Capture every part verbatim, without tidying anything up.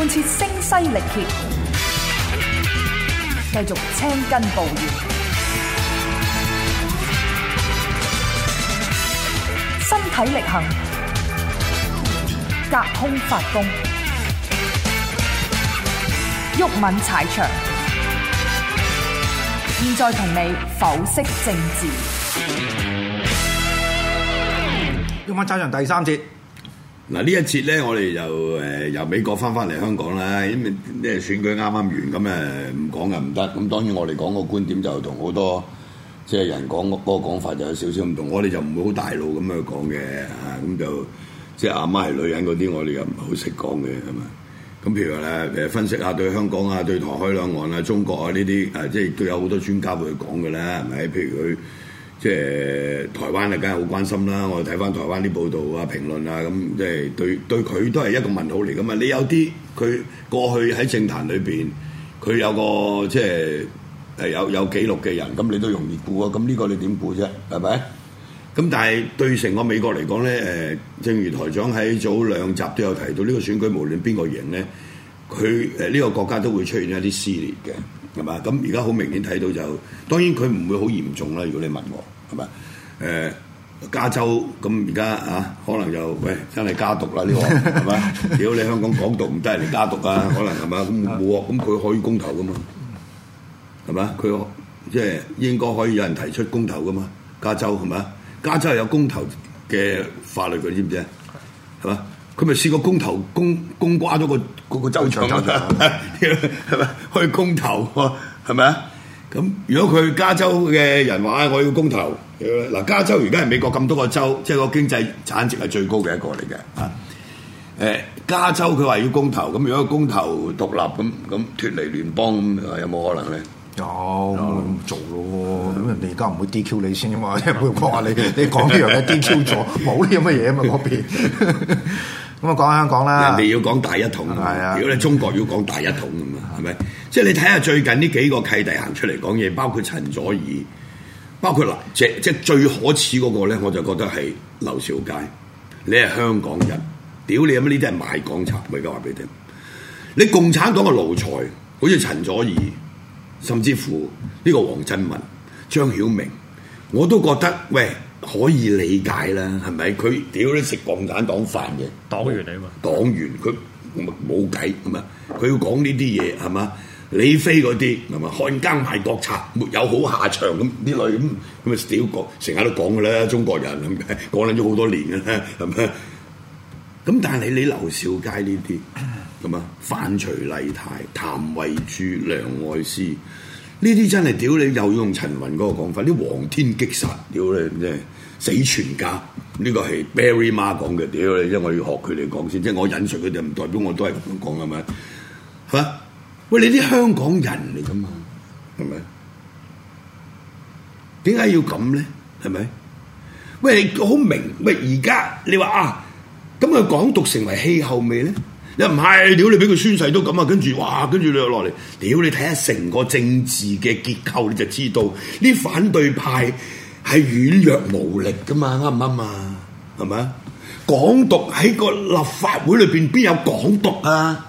貫徹聲嘶力竭，繼續青筋暴現，身體力行，隔空發功，毓民踩場。現在同你剖析政治。 毓民踩場第三節。 嗱呢一節咧，我哋就誒、呃、由美國翻翻嚟香港啦，因為即係選舉啱啱完，咁誒唔講嘅唔得。咁當然我哋講個觀點就同好多即係人講嗰個講法就有少少唔同。我哋就唔會好大路咁樣講嘅，啊咁就即係阿媽係女人嗰啲，我哋又唔係好識講嘅，係嘛？咁譬如話咧，誒分析下對香港啊、對台海兩岸啊、中國啊呢啲誒，即係都有好多專家會去講嘅啦，係咪？譬如佢。即係台灣啊，梗係好關心啦！我哋睇翻台灣啲報道啊、評論啊，咁即係對對佢都係一個問號嚟噶嘛。你有啲佢過去喺政壇裏邊，佢有個即係誒有有記錄嘅人，咁你都容易估啊。咁呢個你點估啫？係咪？咁但係對成個美國嚟講咧，誒，正如台長喺早兩集都有提到，呢個選舉無論邊個贏咧，佢誒呢個國家都會出現一啲撕裂嘅。係嘛？咁而家好明顯睇到就，當然佢唔會好嚴重啦。如果你問我，係嘛？誒、呃，加州咁而家啊，可能就喂真係加毒啦呢個，係嘛？如果你香港港獨唔得嚟加毒啊，可能係嘛？咁冇喎，咁佢可以公投噶嘛？係嘛？佢即係應該可以有人提出公投噶嘛？加州係嘛？加州係有公投嘅法律，佢知唔知啊？係嘛？佢咪試過公投公公瓜咗個嗰個州長啊？係咪去公投喎？係咪啊？咁如果佢加州嘅人話我要公投，嗱加州而家係美國咁多個州，即係個經濟產值係最高嘅一個嚟嘅啊！誒加州佢話要公投，咁如果公投獨立咁咁脫離聯邦咁，有冇可能咧？ 有咁做咯，咁人哋而家唔會 D Q 你先啊嘛，即係唔會講話你你講呢樣嘢 D Q 咗，冇呢咁嘅嘢啊嘛嗰邊。咁啊講香港啦， 人哋要講大一統啊！如果你中國要講大一統咁啊，係咪？即係你睇下最近呢幾個契弟行出嚟講嘢，包括陳佐洱，包括嗱，即即最可恥嗰個咧，我就覺得係劉兆佳。你係香港人，屌你有乜呢啲係賣港賊？我而家話俾你聽，你共產黨嘅奴才，好似陳佐洱，甚至乎呢個黃振文、張曉明，我都覺得喂。可以理解啦，係咪？佢屌你食共產黨飯嘅黨員嚟嘛？ 黨員佢冇計係嘛？佢要講呢啲嘢係嘛？李飛嗰啲係嘛？漢奸賣國賊，沒有好下場咁呢類咁咁啊！屌講成日都講㗎啦，中國人咁講緊咗好多年㗎啦，係咪？咁但係你劉兆佳呢啲咁啊，范徐麗泰、譚慧珠、梁愛詩。呢啲真係屌你，又要用陳雲嗰個講法，啲黃天擊殺，屌你真係死全家。呢、這個係 Barry 媽講嘅，屌你，因為我要學佢哋講先，即係我引述佢哋，唔代表我都係咁樣講係咪？嚇！喂，你啲香港人嚟㗎嘛？係咪？點解要咁咧？係咪？喂，你好明喂，而家你話啊，咁佢港獨成為氣候未咧？又唔係，屌你俾佢宣誓都咁啊！跟住哇，跟住你又落嚟，屌你睇下成個政治嘅結構，你就知道呢反對派係軟弱無力噶嘛，啱唔啱啊？係咪啊？港獨喺個立法會裏邊邊有港獨啊？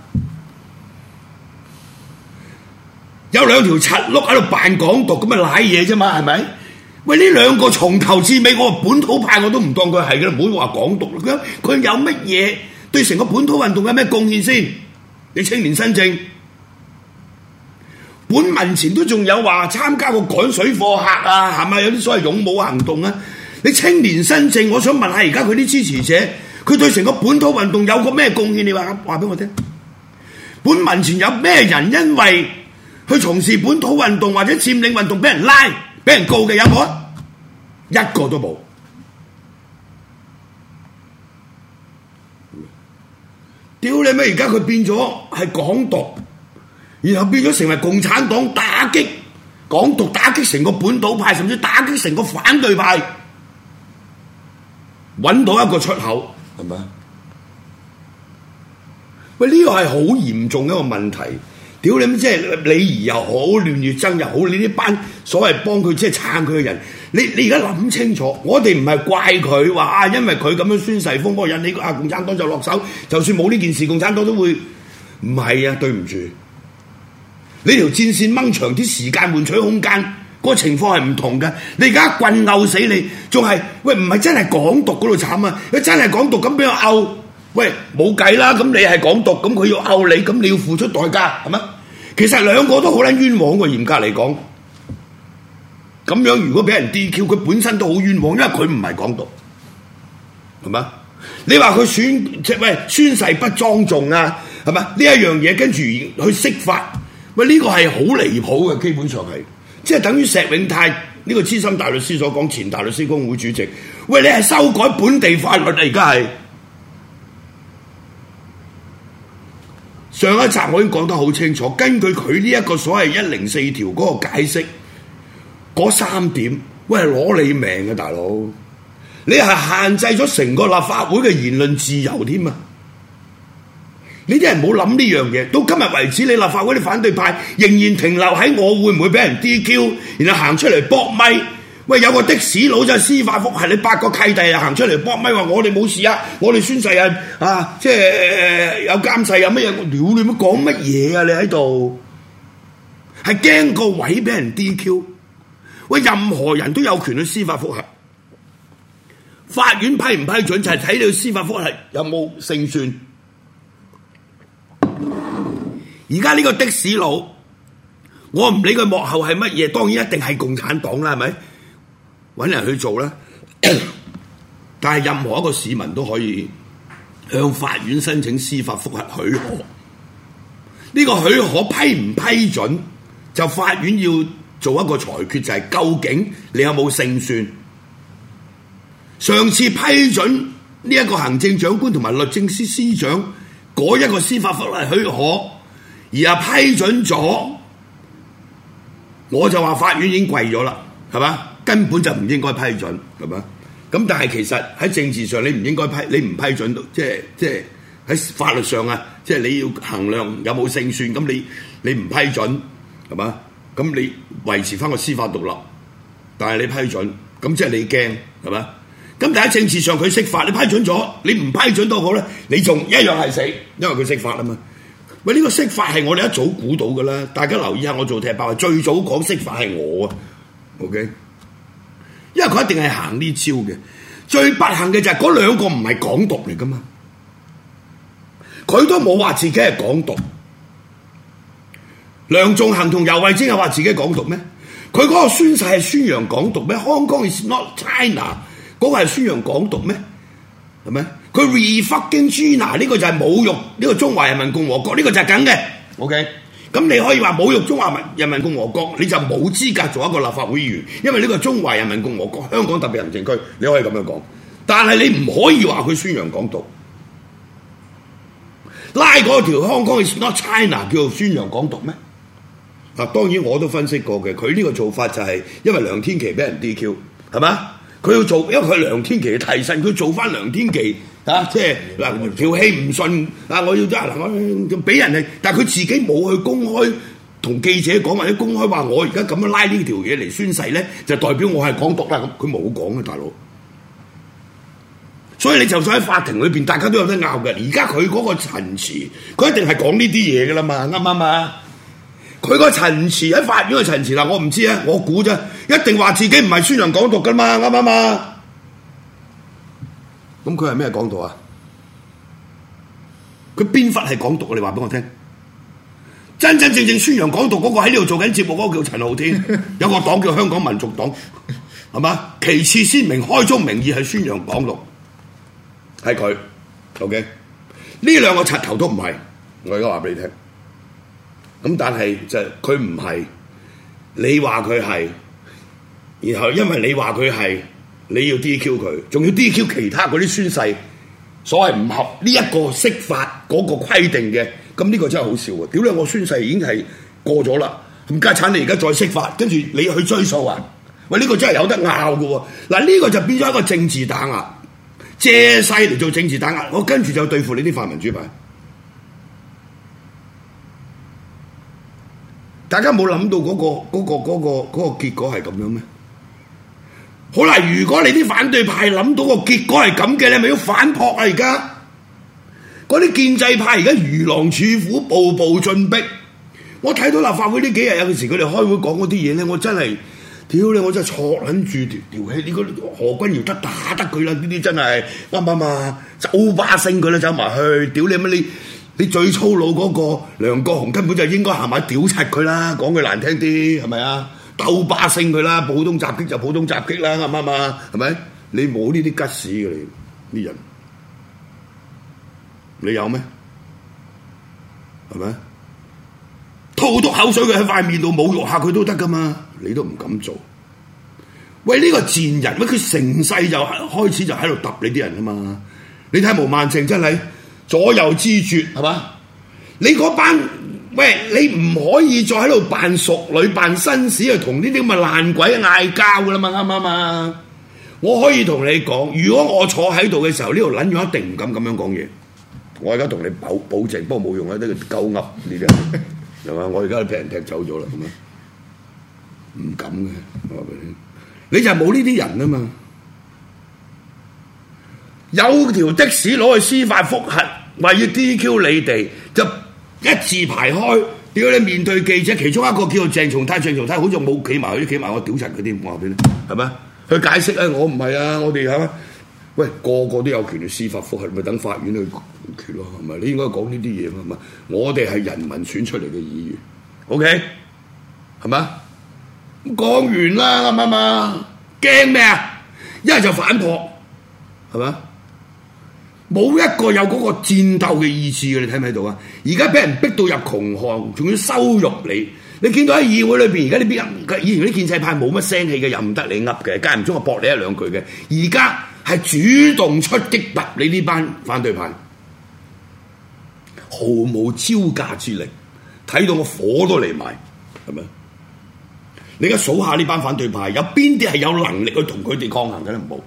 有兩條柒碌喺度扮港獨咁啊，賴嘢啫嘛，係咪？喂，呢兩個從頭至尾，我本土派我都唔當佢係嘅，唔好話港獨啦。佢有乜嘢？對成個本土運動有咩貢獻先？你青年新政本民前都仲有話參加過趕水貨客啊，係咪有啲所謂勇武行動啊？你青年新政，我想問下而家佢啲支持者，佢對成個本土運動有個咩貢獻？你話話俾我聽。本民前有咩人因為去從事本土運動或者佔領運動俾人拉、俾人告嘅有冇啊？一個都冇。屌你咩！而家佢變咗係港獨，然後變咗成為共產黨打擊港獨，打擊成個本土派，甚至打擊成個反對派，揾到一個出口，係咪？喂，呢個係好嚴重一個問題。屌你咩！即係李怡又好，亂月增又好，你呢班所謂幫佢即係撐佢嘅人，你你而家諗清楚，我哋唔係怪佢話啊，因為佢咁樣宣誓風波引起啊共產黨就落手，就算冇呢件事，共產黨都會唔係啊，對唔住，你條戰線掹長啲時間換取空間，嗰個情況係唔同嘅。你而家棍毆死你，仲係喂唔係真係港獨嗰度慘啊！你真係港獨咁俾我毆，喂冇計啦！咁你係港獨，咁佢要毆你，咁你要付出代價係咪？其實兩個都好撚冤枉嘅，嚴格嚟講。咁樣如果俾人 D Q， 佢本身都好冤枉，因為佢唔係港獨，係嘛？你話佢宣即喂宣誓不莊重啊，係嘛？呢一樣嘢跟住去釋法，喂呢、這個係好離譜嘅，基本上係即係等於石永泰呢個資深大律師所講，前大律師公會主席，喂你係修改本地法律啊！而家係上一集我已經講得好清楚，根據佢呢一個所謂一零四條嗰個解釋，嗰三點，喂係攞你命嘅大佬！你係限制咗成個立法會嘅言論自由添啊！你啲人冇諗呢樣嘢，到今日為止，你立法會啲反對派仍然停留喺我會唔會俾人 D Q， 然後行出嚟搏咪。喂，有個的士佬就係司法覆核，你八個契弟又行出嚟搏咪話我哋冇事啊，我哋宣誓啊，啊，即係、呃、有監誓有乜嘢？屌你乜講乜嘢啊？你喺度係驚個位俾人 D Q。喂，任何人都有權去司法覆核。法院批唔批准就係睇你司法覆核有冇勝算。而家呢個的士佬，我唔理佢幕後係乜嘢，當然一定係共產黨啦，係咪？揾人去做啦。但係任何一個市民都可以向法院申請司法覆核許可。呢個許可批唔批准，就法院要做一個裁決，就係究竟你有冇勝算。上次批准呢一個行政長官同埋律政司司長嗰一個司法覆核許可，而係批准咗，我就話法院已經跪咗啦，係嘛？根本就唔應該批准，係嘛？咁但係其實喺政治上你唔應該批，你唔批准到，即係即係喺法律上啊，即係你要衡量有冇勝算，咁你你唔批准，係嘛？咁你維持翻個司法獨立，但係你批准，咁即係你驚，係嘛？咁但喺政治上佢釋法，你批准咗，你唔批准都好咧，你仲一樣係死，因為佢釋法啊嘛。喂，呢個釋法係我哋一早估到㗎啦，大家留意下我做踢爆，最早講釋法係我啊 ，OK？ 因為佢一定係行呢招嘅。最不幸嘅就係嗰兩個唔係港獨嚟㗎嘛，佢都冇話自己係港獨。梁頌恆同游蕙禎係話自己港獨咩？佢嗰個宣誓係宣揚港獨咩？ Hong Kong is not China 嗰個係宣揚港獨咩？係咪？佢 re-fucking China 呢個就係侮辱呢個中華人民共和國，呢個就係梗嘅。OK， 咁你可以話侮辱中華人民共和國，你就冇資格做一個立法會議員，因為呢個中華人民共和國香港特別行政區，你可以咁樣講。但係你唔可以話佢宣揚港獨，拉嗰條 Hong Kong is not China 叫做宣揚港獨咩？嗱，當然我都分析過嘅，佢呢個做法就係因為梁天琦俾人 D Q， 係嘛？佢要做，因為佢係梁天琦嘅替身，佢做翻梁天琦啊，即係嗱條氣唔順啊，我要嗱我俾人哋，但係佢自己冇去公開同記者講，或者公開話我而家咁樣拉呢條嘢嚟宣誓咧，就代表我係港獨啦。咁佢冇講嘅，大佬。所以你就算喺法庭裏邊，大家都有得拗嘅。而家佢嗰個陳詞，佢一定係講呢啲嘢嘅啦嘛，啱唔啱啊？佢個陳詞喺法院嘅陳詞啦，我唔知啊，我估啫，一定話自己唔係宣揚港獨噶嘛，啱唔啱啊？咁佢係咩港獨啊？佢邊忽係港獨啊？你話俾我聽，真真正正宣揚港獨嗰個喺呢度做緊節目嗰個叫陳浩天，有個黨叫香港民族黨，係嘛？其次先明開宗明義係宣揚港獨，係佢 ，OK？呢兩個柒頭都唔係，我而家話俾你聽。咁但係就佢唔係，你話佢係，然後因為你話佢係，你要 D Q 佢，仲要 D Q 其他嗰啲宣誓，所謂唔合呢一個釋法嗰個規定嘅，咁呢個真係好笑喎！屌你，我宣誓已經係過咗啦，冚家產你而家再釋法，跟住你去追數啊？喂，呢個真係有得拗嘅喎！嗱，呢個就變咗一個政治打壓，借勢嚟做政治打壓，我跟住就對付你啲泛民主派。大家冇諗到嗰個嗰個嗰個嗰個結果係咁樣咩？好啦，如果你啲反對派諗到個結果係咁嘅，你咪要反撲啊！而家嗰嗰啲建制派而家如狼似虎，步步進逼。我睇到立法會呢幾日有陣時佢哋開會講嗰啲嘢咧，我真係屌你！我真係錯撚住條條氣。你個何君堯得打得佢啦，呢啲真係啱唔啱啊？周巴星佢啦，走埋去屌你乜你！你最粗魯嗰個梁國雄根本就應該行埋屌柒佢啦，講句難聽啲係咪啊？鬥巴星佢啦，普通襲擊就普通襲擊啦，啱唔啱啊？係咪？你冇呢啲吉屎嘅你啲人，你有咩？係咪？吐督口水佢喺塊面度侮辱下佢都得噶嘛？你都唔敢做。喂，呢、這個賤人，喂佢成世就開始就喺度揼你啲人啊嘛！你睇毛孟靜真係左右之絕係嘛？你嗰班喂，你唔可以再喺度扮淑女、扮紳士去同呢啲咁嘅爛鬼嗌交噶啦嘛？啱唔啱啊？我可以同你講，如果我坐喺度嘅時候，呢度撚樣一定唔敢咁樣講嘢。我而家同你保保證，不過冇用啊！呢個鳩噏呢啲。係嘛？我而家都俾人踢走咗啦，咁啊，唔敢嘅，我話俾你聽，你就係冇呢啲人啊嘛。有條的士攞去司法覆核，話要 D Q 你哋，就一字排開。屌你面對記者，其中一個叫做鄭松泰，鄭松泰好似冇企埋，啲企埋我屌柒佢添，我話俾你，係咪？佢解釋啊，我唔係啊，我哋係咪？喂，個個都有權去司法覆核，咪等法院去決咯，係咪？你應該講呢啲嘢嘛，係咪？我哋係人民選出嚟嘅議員 ，OK， 係咪？咁講完啦，啱唔啱啊？驚咩啊？一係就反撲，係咪？冇一個有嗰個戰鬥嘅意志嘅，你睇唔睇到啊？而家俾人逼到入窮巷，仲要羞辱你。你見到喺議會裏邊，而家呢邊以前啲建制派冇乜聲氣嘅，又唔得你噏嘅，間唔中就駁你一兩句嘅。而家係主動出擊揼你呢班反對派，毫無招架之力，睇到我火都嚟埋，係咪？你而家數下呢班反對派，有邊啲係有能力去同佢哋抗衡嘅咧？冇。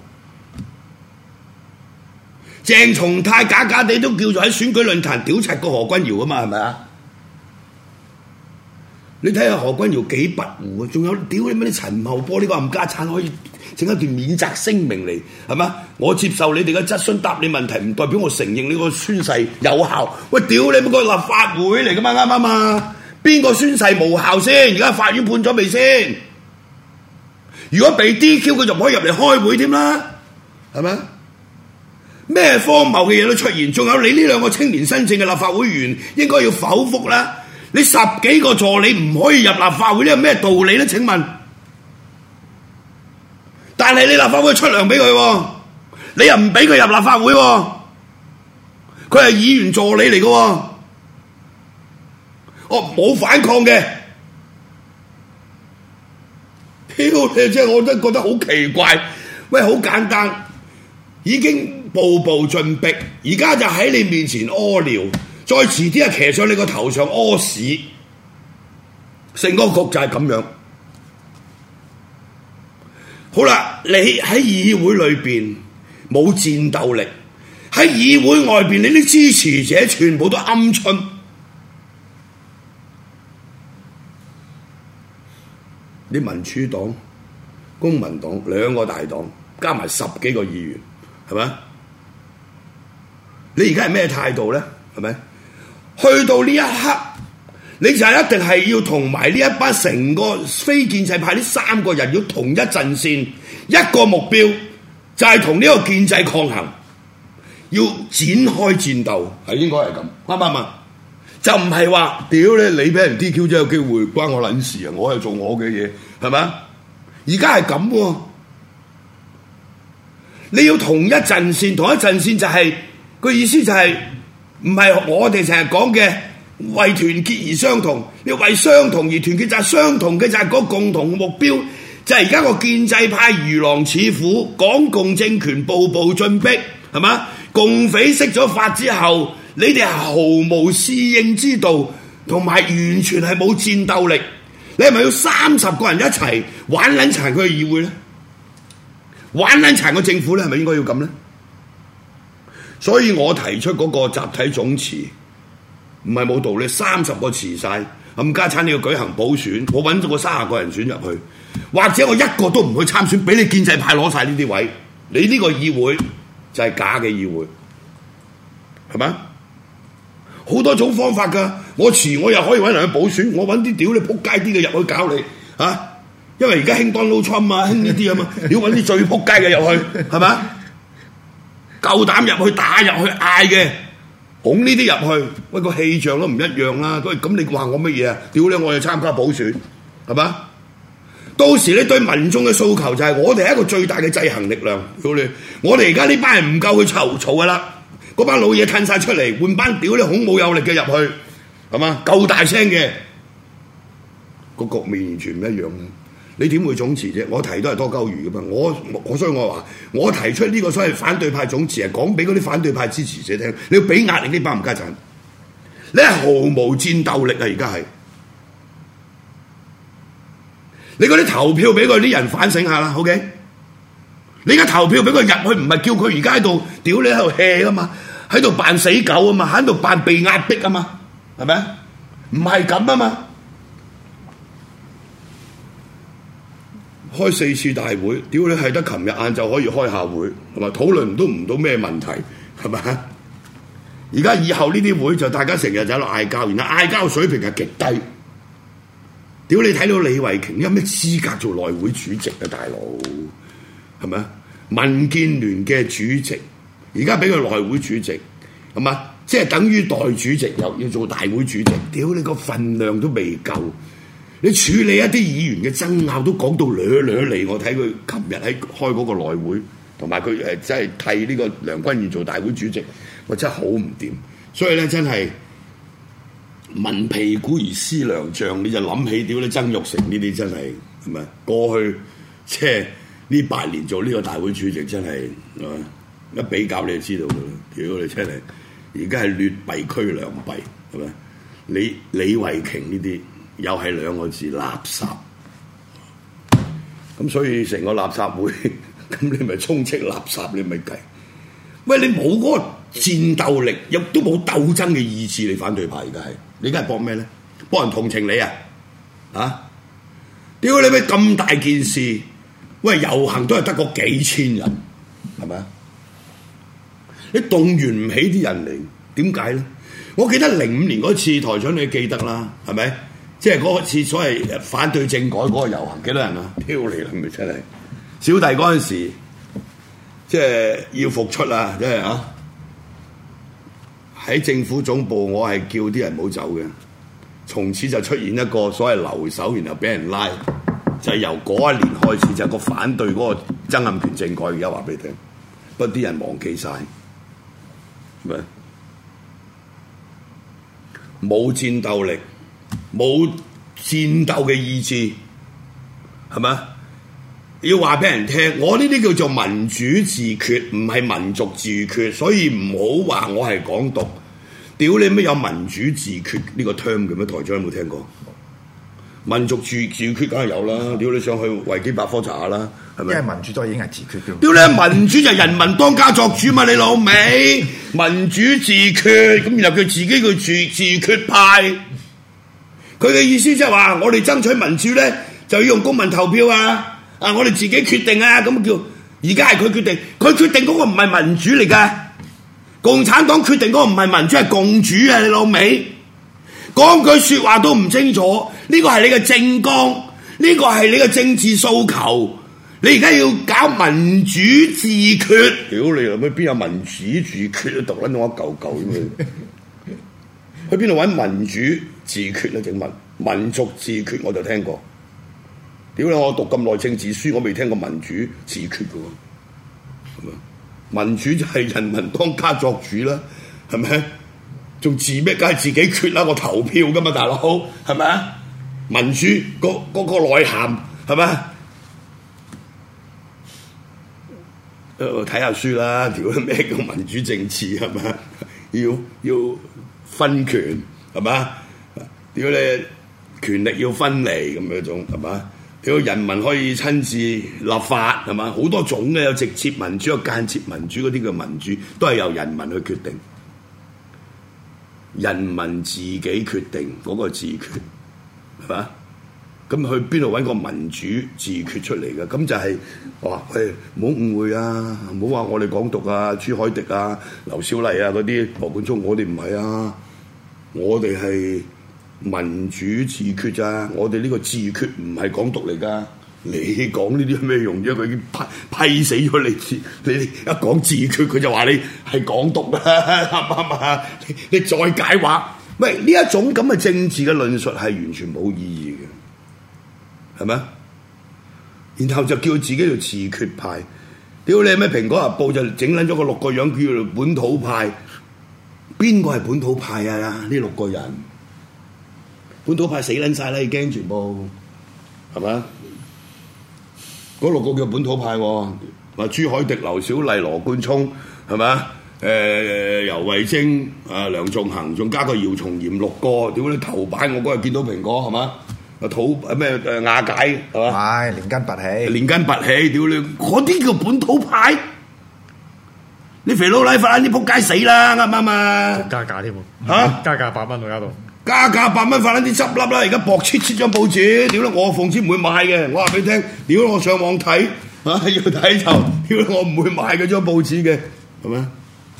鄭松泰假假地都叫做喺選舉論壇屌柒過何君堯啊嘛，係咪啊？你睇下何君堯幾跋扈啊！仲有屌你乜啲陳茂波呢個冚家鏟可以整一段免責聲明嚟，係嘛？我接受你哋嘅質詢，答你問題，唔代表我承認你個宣誓有效。喂，屌你乜個立法會嚟噶嘛？啱唔啱啊？邊個宣誓無效先？而家法院判咗未先？如果被 D Q， 佢就唔可以入嚟開會添啦，係咪？咩荒謬嘅嘢都出現，仲有你呢兩個青年新政嘅立法會員應該要否覆啦。你十幾個助理唔可以入立法會，呢有咩道理咧？請問，但係你立法會出糧俾佢，你又唔俾佢入立法會，佢係議員助理嚟嘅，我冇反抗嘅。屌你真係，我真係覺得好奇怪。喂，好簡單，已經步步進逼，而家就喺你面前屙尿。再遲啲啊，騎上你個頭上屙屎，成個局就係咁樣。好啦，你喺議會裏邊冇戰鬥力，喺議會外邊你啲支持者全部都鵪鶉。啲民主黨、公民黨兩個大黨加埋十幾個議員，係咪？你而家係咩態度咧？係咪？去到呢一刻，你就係一定係要同埋呢一班成個非建制派呢三個人要同一陣線，一個目標就係同呢個建制抗衡，要展開戰鬥，係應該係咁，啱唔啱啊？就唔係話屌你，你俾人 D Q 咗有機會關我撚事啊！我係做我嘅嘢，係咪？而家係咁喎，你要同一陣線，同一陣線就係、是、個意思就係、是。唔係我哋成日講嘅為團結而相同，你為相同而團結就係相同嘅就係嗰共同目標，就係而家個建制派如狼似虎，港共政權步步進逼，係嘛？共匪釋咗法之後，你哋係毫無適應之道，同埋完全係冇戰鬥力。你係咪要三十個人一齊玩撚殘佢嘅議會咧？玩撚殘個政府咧？係咪應該要咁咧？所以我提出嗰個集體總辭唔係冇道理，三十個辭晒，冚家產你要舉行補選，我揾咗個三十個人選入去，或者我一個都唔去參選，俾你建制派攞晒呢啲位，你呢個議會就係假嘅議會，係咪？ 好多種方法㗎。我遲我又可以揾人去補選，我揾啲屌你撲街啲嘅入去搞你嚇、啊，因為而家興 Donald Trump 啊，興呢啲啊嘛，你要揾啲最撲街嘅入去，係咪？夠膽入去打入去嗌嘅，拱呢啲入去，喂個氣象都唔一樣啦。喂，咁你話我乜嘢啊？屌你，我去參加補選，係嘛？到時你對民眾嘅訴求就係我哋係一個最大嘅制衡力量。屌你，我哋而家呢班人唔夠去嘈嘈噶啦，嗰班老嘢褪晒出嚟，換班屌你孔武有力嘅入去，係嘛？夠大聲嘅，個局面完全唔一樣嘅。你點會總辭啫？我提都係多鳩餘噶嘛。我我所以我話，我提出呢個所謂反對派總辭係講俾嗰啲反對派支持者聽，你要俾壓力呢班冚家鏟，你係毫無戰鬥力啊！而家係你嗰啲投票俾佢啲人反省下啦 ，OK？ 你而家投票俾佢入去，唔係叫佢而家喺度屌你喺度 hea 啊嘛，喺度扮死狗啊嘛，喺度扮被壓迫啊嘛，係咪啊？唔係咁啊嘛。開四次大會，屌你係得琴日晏晝可以開下會，係咪討論都唔到咩問題，係咪？而家以後呢啲會就大家成日就喺度嗌交，然後嗌交水平係極低。屌你睇到李慧瓊有咩資格做內會主席啊，大佬係咪啊？民建聯嘅主席，而家俾佢內會主席，係嘛？即係等於代主席又要做大會主席，屌你個份量都未夠。你處理一啲議員嘅爭拗都講到掠掠嚟，我睇佢琴日喺開嗰個內會，同埋佢誒真係替呢個梁君彥做大會主席，我真係好唔掂。所以咧真係聞屁股而思良將，你就諗起屌你曾鈺成呢啲真係係咪？過去即係呢八年做呢個大會主席真係係咪？一比較你就知道㗎啦。屌你真係而家係劣幣驅良幣係咪？李李慧瓊呢啲。又係兩個字垃圾，咁所以成個垃圾會，咁你咪充斥垃圾，你咪計。喂，你冇嗰個戰鬥力，亦都冇鬥爭嘅意志，你反對派而家係，你而家係搏咩咧？搏人同情你啊？啊？屌你咪咁大件事，喂遊行都係得個幾千人，係咪啊？你動員唔起啲人嚟，點解咧？我記得零五年嗰次台長你記得啦，係咪？即係嗰次所謂反對政改嗰個遊行幾多人啊？挑你啦，咪真係小弟嗰陣時，即係要復出啊！即係啊，喺政府總部，我係叫啲人唔好走嘅。從此就出現一個所謂留守，然後俾人拉，就係、是、由嗰一年開始就係、個反對嗰個曾蔭權政改。而家話俾你聽，不過啲人忘記晒，咪冇戰鬥力。冇戰鬥嘅意志，係咪？要話俾人聽，我呢啲叫做民主自決，唔係民族自決，所以唔好話我係港獨。屌你咩有民主自決呢個 term 嘅咩？台長有冇聽過？民族自自決梗係有啦，屌你上去維基百科查下啦，係咪？ 因為民主就已經係自決嘅。 屌你民主就人民當家作主嘛，你老味民主自決，咁然後佢自己佢自自決派。佢嘅意思即係話，我哋爭取民主咧，就要用公民投票啊！啊，我哋自己決定啊！咁叫而家係佢決定，佢決定嗰個唔係民主嚟㗎。共產黨決定嗰個唔係民主，係共主啊！你老味講句説話都唔清楚，呢個係你嘅政綱，呢個係你嘅政治訴求。你而家要搞民主自決，屌你老味邊有民主自決啊？讀撚到我一嚿嚿咁樣。去邊度揾民主自決咧？整民民族自決我就聽過。屌你！我讀咁耐政治書，我未聽過民主自決嘅喎。民主就係人民當家作主啦，係咪？仲自咩？梗係自己決啦！我投票噶嘛，大佬係咪啊？民主嗰嗰個內涵係咪？誒，睇下書啦！屌咩叫民主政治係咪？要要。分權係嘛？屌你權力要分離咁樣種係嘛？屌人民可以親自立法係嘛？好多種嘅，有直接民主有間接民主，嗰啲叫民主，都係由人民去決定，人民自己決定嗰個自決係嘛？咁去邊度揾個民主自決出嚟嘅？咁就係話誒，唔好誤會啊！唔好話我哋港獨啊、朱凱廸啊、劉小麗啊嗰啲，羅冠聰，我哋唔係啊！ 我哋係民主自決咋，我哋呢個自決唔係港獨嚟㗎。你講呢啲有咩用啫？佢已經批批死咗你，你一講自決，佢就話你係港獨啦，啱唔啱啊？你再解話，喂，呢一種咁嘅政治嘅論述係完全冇意義嘅，係咪？然後就叫自己做自決派，屌你咩？蘋果日報就整撚咗個六個樣叫做本土派，邊個係本土派啊？呢六個人，本土派死撚晒啦，已經全部係咪？嗰六個叫本土派喎，話朱凱迪、劉小麗、羅冠聰係咪啊？誒游蕙禎、啊梁頌恆，仲加個姚松炎六個，屌你頭版我嗰日見到蘋果係嘛？啊土咩誒瓦解係嘛？ 係連根拔起， 連根拔起，屌你嗰啲叫本土派？你肥佬黎發啲仆街死啦啱唔啱啊？ 加價添喎， 嚇加價八蚊喎加到。 加價八蚊，發撚啲執笠啦！而家薄切切張報紙，屌啦！我奉旨唔會買嘅，我話俾你聽，屌我上網睇，啊要睇就，屌我唔會買嗰張報紙嘅，係咪？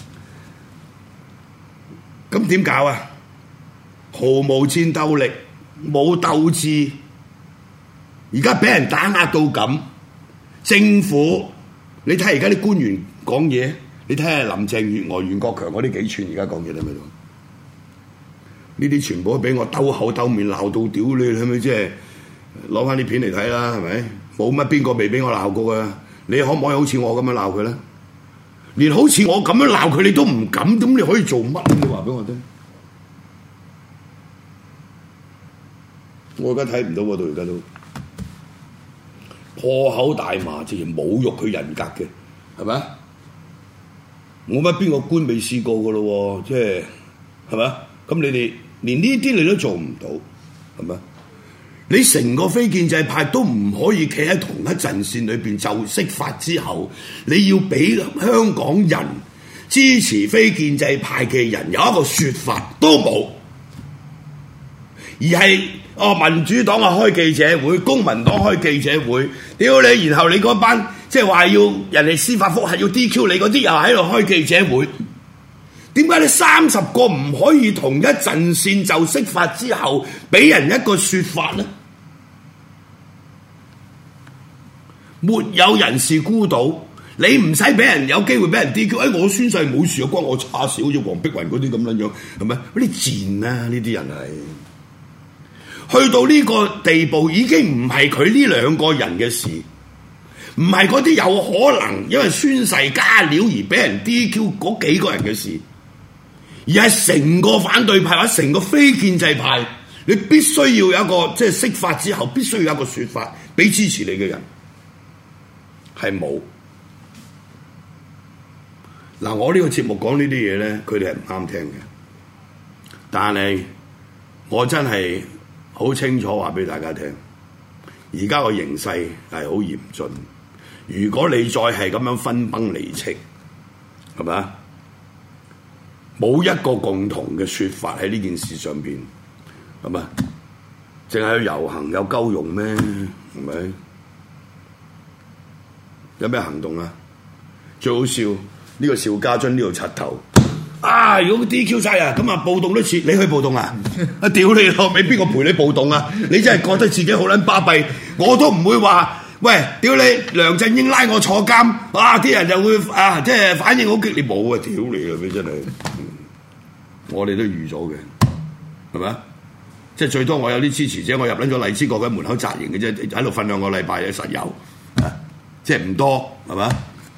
咁點搞啊？毫無戰鬥力，冇鬥志，而家俾人打壓到咁，政府你睇而家啲官員講嘢，你睇下林鄭月娥、袁國強嗰啲幾串，而家講嘢喺咪度？呢啲全部都俾我兜口兜面鬧到屌你，係咪即係攞翻啲片嚟睇啦？係咪？冇乜邊個未俾我鬧過㗎？你可唔可以好似我咁樣鬧佢咧？連好似我咁樣鬧佢你都唔敢，咁你可以做乜？你話俾我聽。我而家睇唔到喎，到而家都破口大罵，直情侮辱佢人格嘅，係咪？冇乜邊個官未試過㗎咯？即係係咪？咁你哋連呢啲你都做唔到，係咪？你成個非建制派都唔可以企喺同一陣線裏邊，就釋法之後，你要俾香港人支持非建制派嘅人有一個説法都冇，而係哦民主黨啊開記者會，公民黨開記者會，屌你！然後你嗰班即係話要人哋司法覆核要 D Q 你嗰啲又喺度開記者會。點解你三十個唔可以同一陣線就釋法之後俾人一個説法呢？沒有人是孤島，你唔使俾人有機會俾人 D Q。哎，我宣誓冇事啊，關我叉事，好似黃碧雲嗰啲咁樣樣，係咪？嗰啲賤啊！呢啲人係去到呢個地步，已經唔係佢呢兩個人嘅事，唔係嗰啲有可能因為宣誓加料而俾人 D Q 嗰幾個人嘅事。而係成個反對派或者成個非建制派，你必須要有一個即係釋法之後，必須要有一個説法俾支持你嘅人，係冇。嗱，我呢個節目講呢啲嘢咧，佢哋係唔啱聽嘅。但係我真係好清楚話俾大家聽，而家個形勢係好嚴峻。如果你再係咁樣分崩離析，係咪啊？冇一個共同嘅説法喺呢件事上邊，係咪？淨係去遊行有鳩用咩？係咪？有咩行動啊？最好笑呢、呢個邵家臻呢度柒頭啊！如果 D Q 晒啊，咁啊暴動都似你去暴動啊！啊屌你老味，邊個陪你暴動啊？你真係覺得自己好撚巴閉，我都唔會話。喂，屌你！梁振英拉我坐監，啊啲人就會啊，即係反應好激烈，冇啊！屌你啊！你真係。我哋都預咗嘅，係咪啊？即係最多我有啲支持者，我入撚咗荔枝角喺門口紮營嘅啫，喺度瞓兩個禮拜嘅實有，啊、即係唔多，係咪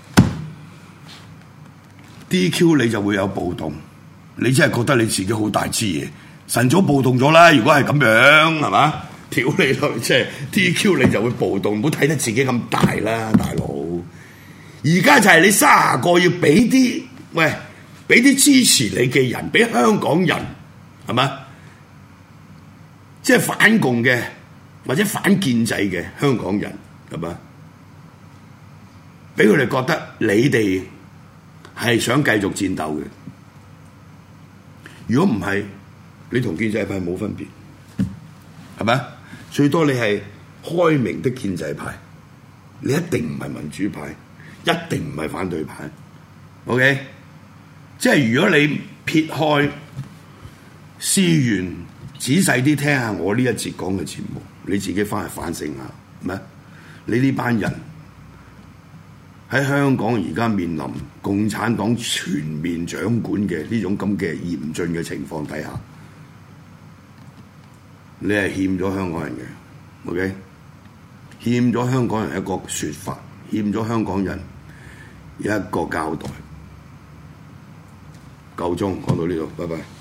？D Q 你就會有暴動，你真係覺得你自己好大支嘢，晨早暴動咗啦。如果係咁樣，係嘛？屌你咯，即係 D Q 你就會暴動，唔好睇得自己咁大啦，大佬。而家就係你卅個要俾啲喂。俾啲支持你嘅人，俾香港人係嘛？即係反共嘅或者反建制嘅香港人係嘛？俾佢哋覺得你哋係想繼續戰鬥嘅。如果唔係，你同建制派冇分別，係咪？最多你係開明的建制派，你一定唔係民主派，一定唔係反對派。OK？即係如果你撇開思源仔細啲聽下我呢一節講嘅節目，你自己翻去反省下，咩？你呢班人喺香港而家面臨共產黨全面掌管嘅呢種咁嘅嚴峻嘅情況底下，你係欠咗香港人嘅 ，OK？ 欠咗香港人一個説法，欠咗香港人一個交代。夠鐘講到呢度，拜拜。